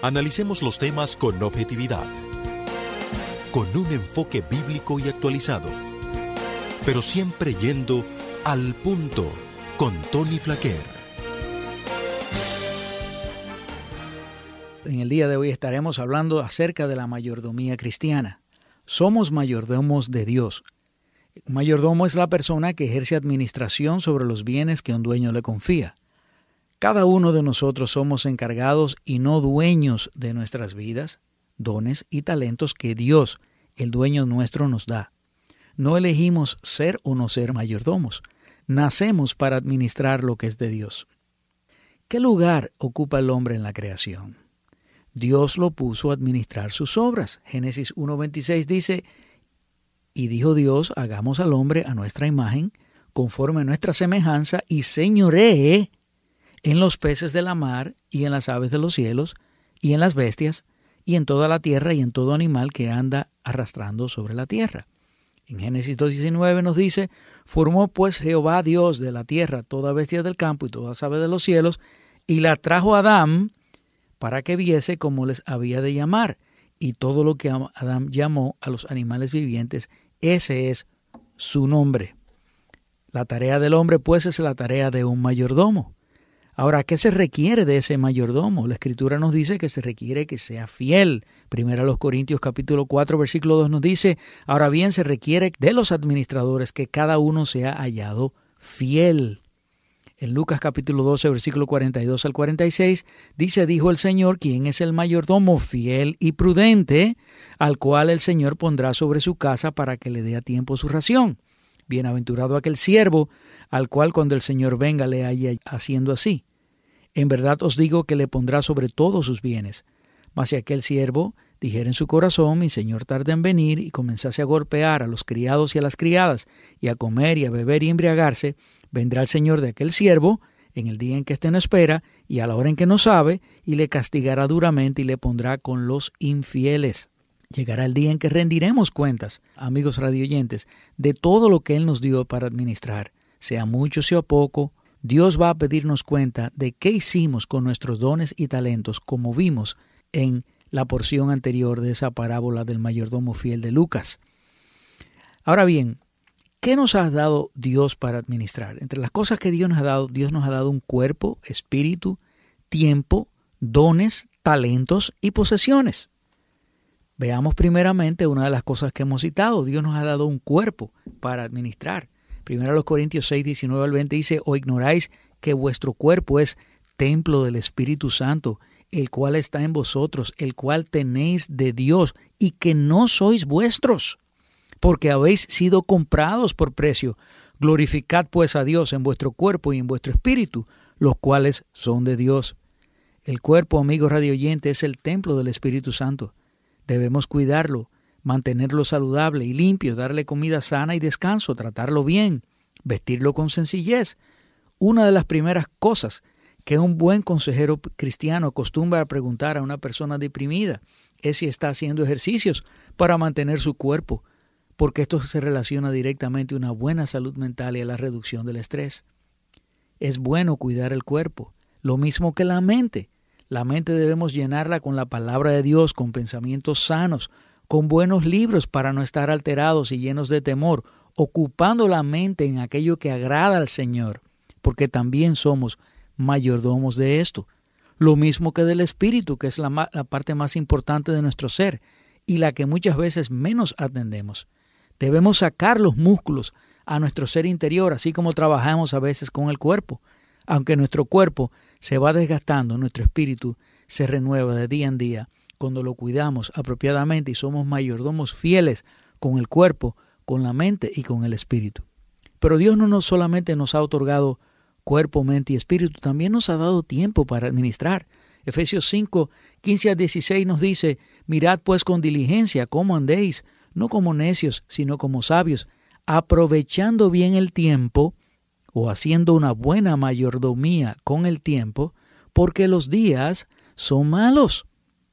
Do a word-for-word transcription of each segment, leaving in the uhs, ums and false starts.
Analicemos los temas con objetividad, con un enfoque bíblico y actualizado, pero siempre yendo al punto con Tony Flaquer. En el día de hoy estaremos hablando acerca de la mayordomía cristiana. Somos mayordomos de Dios. Un mayordomo es la persona que ejerce administración sobre los bienes que un dueño le confía. Cada uno de nosotros somos encargados y no dueños de nuestras vidas, dones y talentos que Dios, el dueño nuestro, nos da. No elegimos ser o no ser mayordomos. Nacemos para administrar lo que es de Dios. ¿Qué lugar ocupa el hombre en la creación? Dios lo puso a administrar sus obras. Génesis uno veintiséis dice, y dijo Dios, hagamos al hombre a nuestra imagen, conforme a nuestra semejanza, y señoree en los peces de la mar, y en las aves de los cielos, y en las bestias, y en toda la tierra, y en todo animal que anda arrastrando sobre la tierra. En Génesis dos diecinueve nos dice, formó pues Jehová Dios de la tierra toda bestia del campo y todas aves de los cielos, y la trajo a Adán para que viese cómo les había de llamar. Y todo lo que Adán llamó a los animales vivientes, ese es su nombre. La tarea del hombre, pues, es la tarea de un mayordomo. Ahora, ¿qué se requiere de ese mayordomo? La Escritura nos dice que se requiere que sea fiel. Primera a los Corintios capítulo cuatro, versículo dos nos dice, ahora bien, se requiere de los administradores que cada uno sea hallado fiel. En Lucas capítulo doce, versículo cuarenta y dos al cuarenta y seis, dice, dijo el Señor, ¿quién es el mayordomo fiel y prudente, al cual el Señor pondrá sobre su casa para que le dé a tiempo su ración? Bienaventurado aquel siervo, al cual cuando el Señor venga le haya haciendo así. En verdad os digo que le pondrá sobre todos sus bienes. Mas si aquel siervo dijera en su corazón, mi Señor tarda en venir, y comenzase a golpear a los criados y a las criadas, y a comer y a beber y embriagarse, vendrá el Señor de aquel siervo, en el día en que éste no espera, y a la hora en que no sabe, y le castigará duramente y le pondrá con los infieles. Llegará el día en que rendiremos cuentas, amigos radioyentes, de todo lo que Él nos dio para administrar, sea mucho, sea poco. Dios va a pedirnos cuenta de qué hicimos con nuestros dones y talentos, como vimos en la porción anterior de esa parábola del mayordomo fiel de Lucas. Ahora bien, ¿qué nos ha dado Dios para administrar? Entre las cosas que Dios nos ha dado, Dios nos ha dado un cuerpo, espíritu, tiempo, dones, talentos y posesiones. Veamos primeramente una de las cosas que hemos citado. Dios nos ha dado un cuerpo para administrar. Primero los Corintios seis, diecinueve al veinte dice, ¿o ignoráis que vuestro cuerpo es templo del Espíritu Santo, el cual está en vosotros, el cual tenéis de Dios, y que no sois vuestros? Porque habéis sido comprados por precio. Glorificad pues a Dios en vuestro cuerpo y en vuestro espíritu, los cuales son de Dios. El cuerpo, amigos radioyentes, es el templo del Espíritu Santo. Debemos cuidarlo, mantenerlo saludable y limpio, darle comida sana y descanso, tratarlo bien, vestirlo con sencillez. Una de las primeras cosas que un buen consejero cristiano acostumbra a preguntar a una persona deprimida es si está haciendo ejercicios para mantener su cuerpo, porque esto se relaciona directamente a una buena salud mental y a la reducción del estrés. Es bueno cuidar el cuerpo, lo mismo que la mente. La mente debemos llenarla con la palabra de Dios, con pensamientos sanos, con buenos libros para no estar alterados y llenos de temor, ocupando la mente en aquello que agrada al Señor, porque también somos mayordomos de esto. Lo mismo que del espíritu, que es la, la parte más importante de nuestro ser y la que muchas veces menos atendemos. Debemos sacar los músculos a nuestro ser interior, así como trabajamos a veces con el cuerpo. Aunque nuestro cuerpo se va desgastando, nuestro espíritu se renueva de día en día cuando lo cuidamos apropiadamente y somos mayordomos fieles con el cuerpo, con la mente y con el espíritu. Pero Dios no nos solamente nos ha otorgado cuerpo, mente y espíritu, también nos ha dado tiempo para administrar. Efesios cinco, quince a dieciséis nos dice, mirad pues con diligencia cómo andéis, no como necios, sino como sabios, aprovechando bien el tiempo, o haciendo una buena mayordomía con el tiempo, porque los días son malos.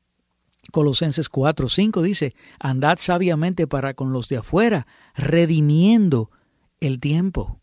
Colosenses cuatro, cinco dice, andad sabiamente para con los de afuera, redimiendo el tiempo,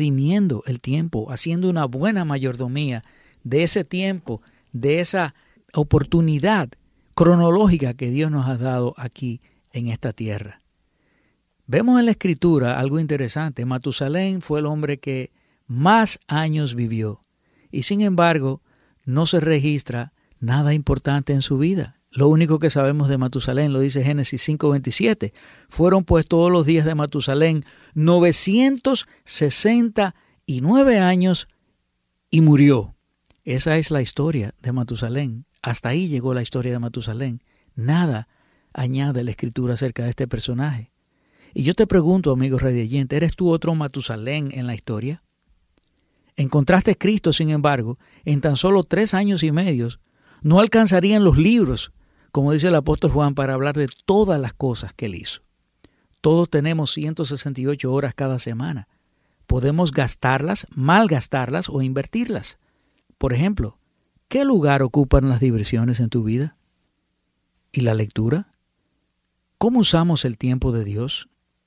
redimiendo el tiempo, haciendo una buena mayordomía de ese tiempo, de esa oportunidad cronológica que Dios nos ha dado aquí en esta tierra. Vemos en la Escritura algo interesante. Matusalén fue el hombre que más años vivió y sin embargo no se registra nada importante en su vida. Lo único que sabemos de Matusalén lo dice Génesis cinco veintisiete. Fueron pues todos los días de Matusalén novecientos sesenta y nueve años y murió. Esa es la historia de Matusalén. Hasta ahí llegó la historia de Matusalén. Nada añade la Escritura acerca de este personaje. Y yo te pregunto, amigo radioyente, ¿eres tú otro Matusalén en la historia? Encontraste a Cristo, sin embargo, en tan solo tres años y medio, no alcanzarían los libros, como dice el apóstol Juan, para hablar de todas las cosas que él hizo. Todos tenemos ciento sesenta y ocho horas cada semana. Podemos gastarlas, malgastarlas o invertirlas. Por ejemplo, ¿qué lugar ocupan las diversiones en tu vida? ¿Y la lectura? ¿Cómo usamos el tiempo de Dios?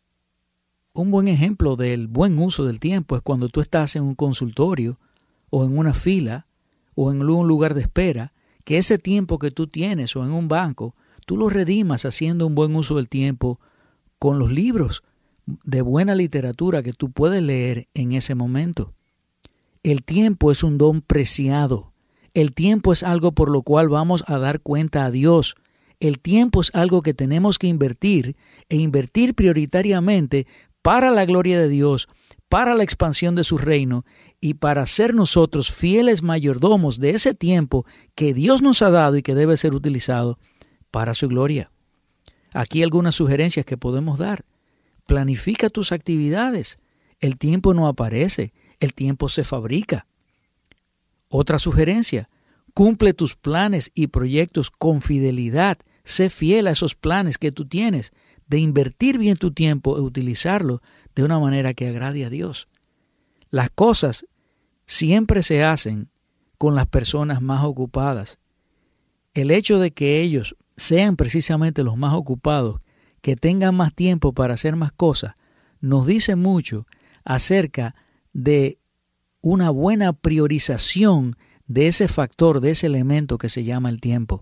Un buen ejemplo del buen uso del tiempo es cuando tú estás en un consultorio o en una fila o en un lugar de espera, que ese tiempo que tú tienes o en un banco, tú lo redimas haciendo un buen uso del tiempo con los libros de buena literatura que tú puedes leer en ese momento. El tiempo es un don preciado. El tiempo es algo por lo cual vamos a dar cuenta a Dios. El tiempo es algo que tenemos que invertir e invertir prioritariamente para la gloria de Dios, para la expansión de su reino y para ser nosotros fieles mayordomos de ese tiempo que Dios nos ha dado y que debe ser utilizado para su gloria. Aquí algunas sugerencias que podemos dar. Planifica tus actividades. El tiempo no aparece, el tiempo se fabrica. Otra sugerencia, cumple tus planes y proyectos con fidelidad. Sé fiel a esos planes que tú tienes de invertir bien tu tiempo e utilizarlo de una manera que agrade a Dios. Las cosas siempre se hacen con las personas más ocupadas. El hecho de que ellos sean precisamente los más ocupados, que tengan más tiempo para hacer más cosas, nos dice mucho acerca de una buena priorización de ese factor, de ese elemento que se llama el tiempo.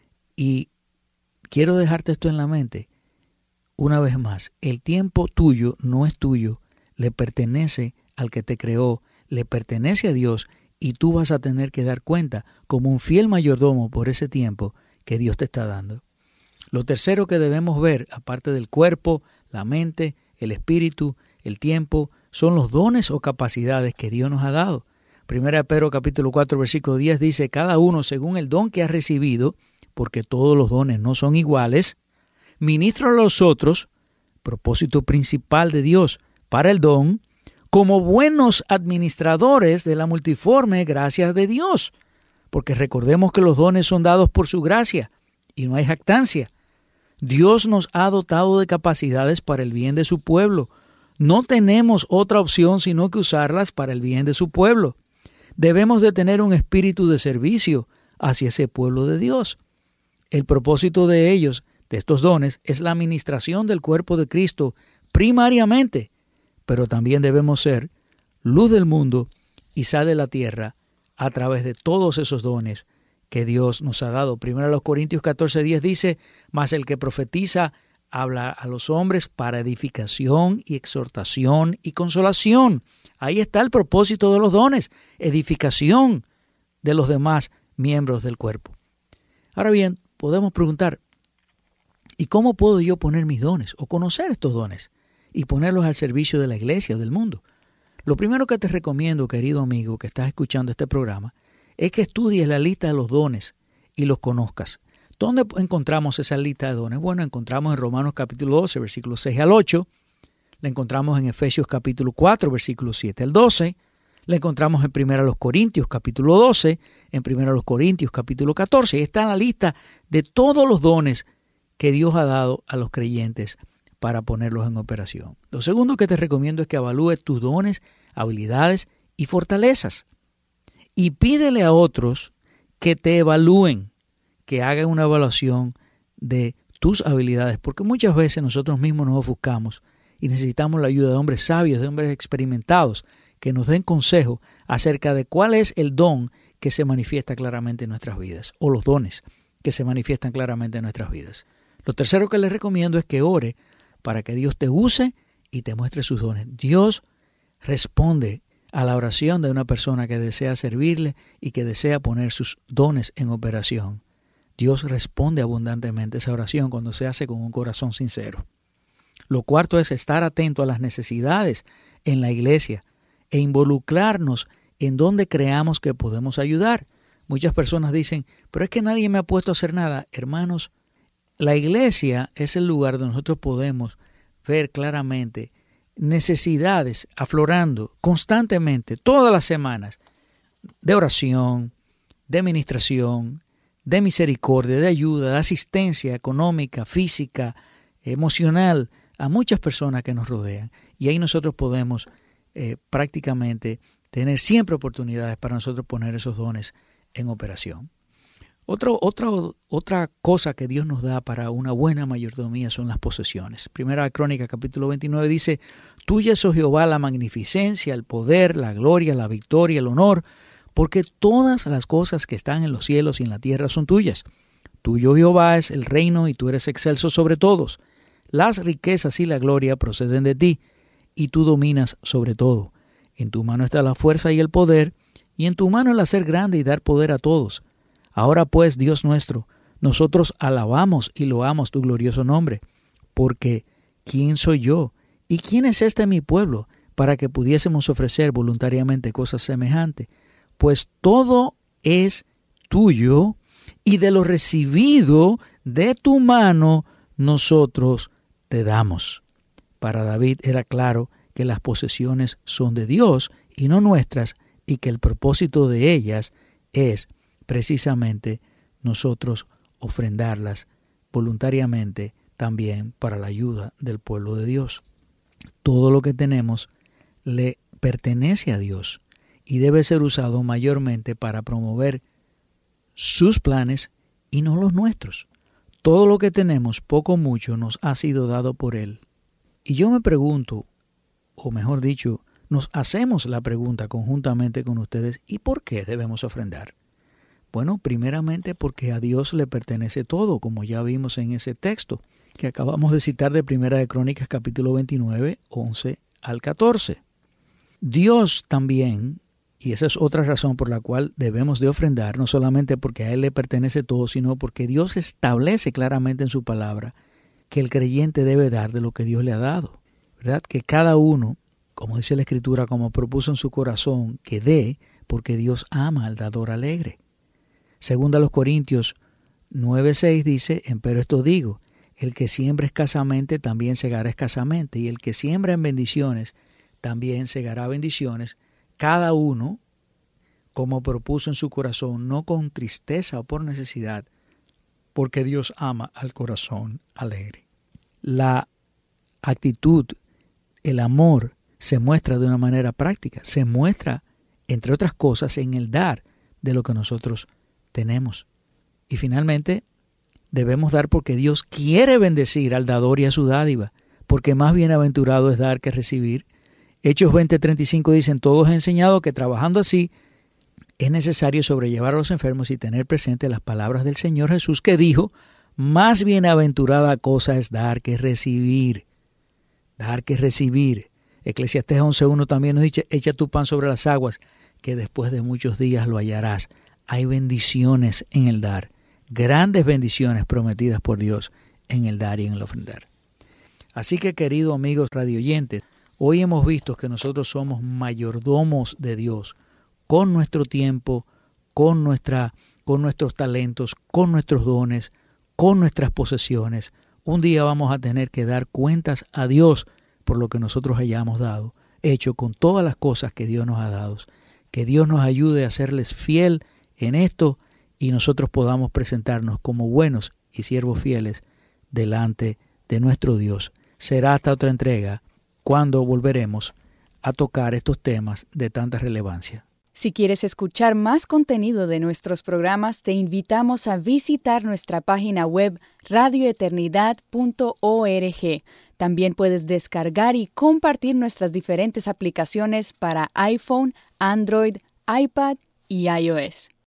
Y quiero dejarte esto en la mente. Una vez más, el tiempo tuyo no es tuyo, le pertenece al que te creó, le pertenece a Dios y tú vas a tener que dar cuenta como un fiel mayordomo por ese tiempo que Dios te está dando. Lo tercero que debemos ver, aparte del cuerpo, la mente, el espíritu, el tiempo, son los dones o capacidades que Dios nos ha dado. Primera de Pedro capítulo cuatro versículo diez dice, cada uno según el don que ha recibido, porque todos los dones no son iguales, ministro a los otros, propósito principal de Dios para el don, como buenos administradores de la multiforme gracia de Dios. Porque recordemos que los dones son dados por su gracia y no hay jactancia. Dios nos ha dotado de capacidades para el bien de su pueblo. No tenemos otra opción sino que usarlas para el bien de su pueblo. Debemos de tener un espíritu de servicio hacia ese pueblo de Dios. El propósito de ellos, de estos dones, es la administración del cuerpo de Cristo primariamente, pero también debemos ser luz del mundo y sal de la tierra a través de todos esos dones que Dios nos ha dado. Primero a los Corintios catorce diez dice, mas el que profetiza habla a los hombres para edificación y exhortación y consolación. Ahí está el propósito de los dones, edificación de los demás miembros del cuerpo. Ahora bien, podemos preguntar, ¿y cómo puedo yo poner mis dones o conocer estos dones y ponerlos al servicio de la iglesia o del mundo? Lo primero que te recomiendo, querido amigo que estás escuchando este programa, es que estudies la lista de los dones y los conozcas. ¿Dónde encontramos esa lista de dones? Bueno, encontramos en Romanos capítulo doce, versículos seis al ocho, la encontramos en Efesios capítulo cuatro, versículos siete al doce, la encontramos en Primera Corintios capítulo doce, en Primera Corintios capítulo catorce. Ahí está la lista de todos los dones que Dios ha dado a los creyentes para ponerlos en operación. Lo segundo que te recomiendo es que evalúes tus dones, habilidades y fortalezas. Y pídele a otros que te evalúen, que hagan una evaluación de tus habilidades, porque muchas veces nosotros mismos nos ofuscamos y necesitamos la ayuda de hombres sabios, de hombres experimentados, que nos den consejo acerca de cuál es el don que se manifiesta claramente en nuestras vidas, o los dones que se manifiestan claramente en nuestras vidas. Lo tercero que les recomiendo es que ore para que Dios te use y te muestre sus dones. Dios responde a la oración de una persona que desea servirle y que desea poner sus dones en operación. Dios responde abundantemente a esa oración cuando se hace con un corazón sincero. Lo cuarto es estar atento a las necesidades en la iglesia e involucrarnos en donde creamos que podemos ayudar. Muchas personas dicen, pero es que nadie me ha puesto a hacer nada. Hermanos, la iglesia es el lugar donde nosotros podemos ver claramente necesidades aflorando constantemente, todas las semanas, de oración, de ministración, de misericordia, de ayuda, de asistencia económica, física, emocional, a muchas personas que nos rodean. Y ahí nosotros podemos eh, prácticamente tener siempre oportunidades para nosotros poner esos dones en operación. Otro, otra, otra cosa que Dios nos da para una buena mayordomía son las posesiones. Primera Crónica, capítulo veintinueve, dice, tuya es, oh Jehová, la magnificencia, el poder, la gloria, la victoria, el honor, porque todas las cosas que están en los cielos y en la tierra son tuyas. Tuyo, Jehová, es el reino y tú eres excelso sobre todos. Las riquezas y la gloria proceden de ti, y tú dominas sobre todo. En tu mano está la fuerza y el poder, y en tu mano el hacer grande y dar poder a todos. Ahora pues, Dios nuestro, nosotros alabamos y loamos tu glorioso nombre, porque ¿quién soy yo? ¿Y quién es este mi pueblo para que pudiésemos ofrecer voluntariamente cosas semejantes? Pues todo es tuyo, y de lo recibido de tu mano nosotros te damos. Para David era claro que las posesiones son de Dios y no nuestras, y que el propósito de ellas es precisamente nosotros ofrendarlas voluntariamente también para la ayuda del pueblo de Dios. Todo lo que tenemos le pertenece a Dios y debe ser usado mayormente para promover sus planes y no los nuestros. Todo lo que tenemos, poco o mucho, nos ha sido dado por Él. Y yo me pregunto, o mejor dicho, nos hacemos la pregunta conjuntamente con ustedes, ¿y por qué debemos ofrendar? Bueno, primeramente porque a Dios le pertenece todo, como ya vimos en ese texto que acabamos de citar de Primera de Crónicas, capítulo veintinueve, once al catorce. Dios también, y esa es otra razón por la cual debemos de ofrendar, no solamente porque a Él le pertenece todo, sino porque Dios establece claramente en su palabra que el creyente debe dar de lo que Dios le ha dado, ¿verdad? Que cada uno, como dice la Escritura, como propuso en su corazón, que dé, porque Dios ama al dador alegre. Segunda a los Corintios nueve seis dice, empero esto digo, el que siembra escasamente también segará escasamente, y el que siembra en bendiciones también segará bendiciones, cada uno, como propuso en su corazón, no con tristeza o por necesidad, porque Dios ama al corazón alegre. La actitud, el amor, se muestra de una manera práctica, se muestra, entre otras cosas, en el dar de lo que nosotros tenemos. Y finalmente, debemos dar porque Dios quiere bendecir al dador y a su dádiva, porque más bienaventurado es dar que recibir. Hechos veinte treinta y cinco dicen, todos he enseñado que trabajando así es necesario sobrellevar a los enfermos y tener presente las palabras del Señor Jesús, que dijo, más bienaventurada cosa es dar que recibir. Dar que recibir. Eclesiastés once uno también nos dice, echa tu pan sobre las aguas, que después de muchos días lo hallarás. Hay bendiciones en el dar, grandes bendiciones prometidas por Dios en el dar y en el ofrendar. Así que, queridos amigos radioyentes, hoy hemos visto que nosotros somos mayordomos de Dios con nuestro tiempo, con, nuestra, con nuestros talentos, con nuestros dones, con nuestras posesiones. Un día vamos a tener que dar cuentas a Dios por lo que nosotros hayamos dado, hecho con todas las cosas que Dios nos ha dado. Que Dios nos ayude a serles fiel en esto y nosotros podamos presentarnos como buenos y siervos fieles delante de nuestro Dios. Será hasta otra entrega cuando volveremos a tocar estos temas de tanta relevancia. Si quieres escuchar más contenido de nuestros programas, te invitamos a visitar nuestra página web radio eternidad punto org. También puedes descargar y compartir nuestras diferentes aplicaciones para iPhone, Android, iPad y iOS.